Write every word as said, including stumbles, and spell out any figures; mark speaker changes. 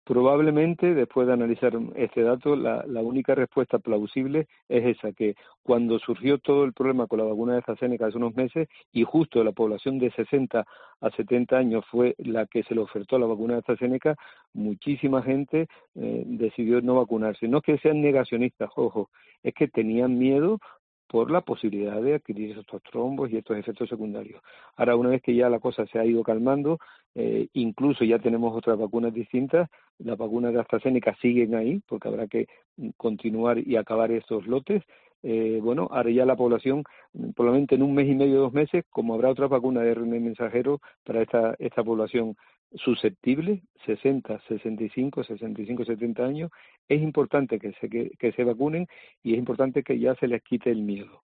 Speaker 1: Probablemente, después de analizar este dato, la, la única respuesta plausible es esa, que cuando surgió todo el problema con la vacuna de AstraZeneca hace unos meses y justo la población de sesenta a setenta años fue la que se le ofertó la vacuna de AstraZeneca, muchísima gente eh, decidió no vacunarse. No es que sean negacionistas, ojo, es que tenían miedo por la posibilidad de adquirir estos trombos y estos efectos secundarios. Ahora, una vez que ya la cosa se ha ido calmando, eh, incluso ya tenemos otras vacunas distintas, las vacunas de AstraZeneca siguen ahí, porque habrá que continuar y acabar estos lotes. Eh, bueno, ahora ya la población, probablemente en un mes y medio, dos meses, como habrá otra vacuna de R N A mensajero para esta, esta población susceptible, sesenta, sesenta y cinco, sesenta y cinco, setenta años, es importante que se, que, que se vacunen y es importante que ya se les quite el miedo.